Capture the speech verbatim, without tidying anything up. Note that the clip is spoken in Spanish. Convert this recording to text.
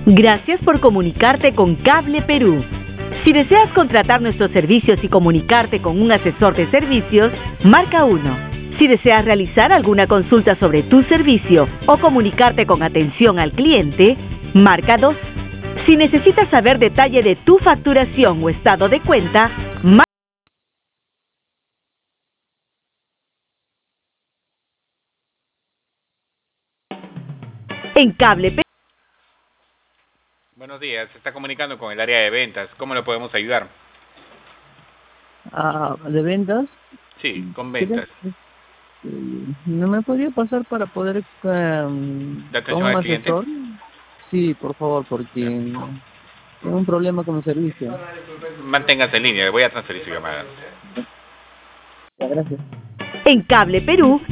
Gracias por comunicarte con Cable Perú. Si deseas contratar nuestros servicios y comunicarte con un asesor de servicios, marca uno. Si deseas realizar alguna consulta sobre tu servicio o comunicarte con atención al cliente, marca dos. Si necesitas saber detalle de tu facturación o estado de cuenta, marca en Cable Perú. Buenos días, se está comunicando con el área de ventas. ¿Cómo le podemos ayudar? Ah, ¿de ventas? Sí, con ventas. ¿No me podría pasar para poder um, ¿De con atención un al cliente? asesor? Sí, por favor, porque tengo un problema con el servicio. Manténgase en línea, le voy a transferir su llamada. Gracias. En Cable Perú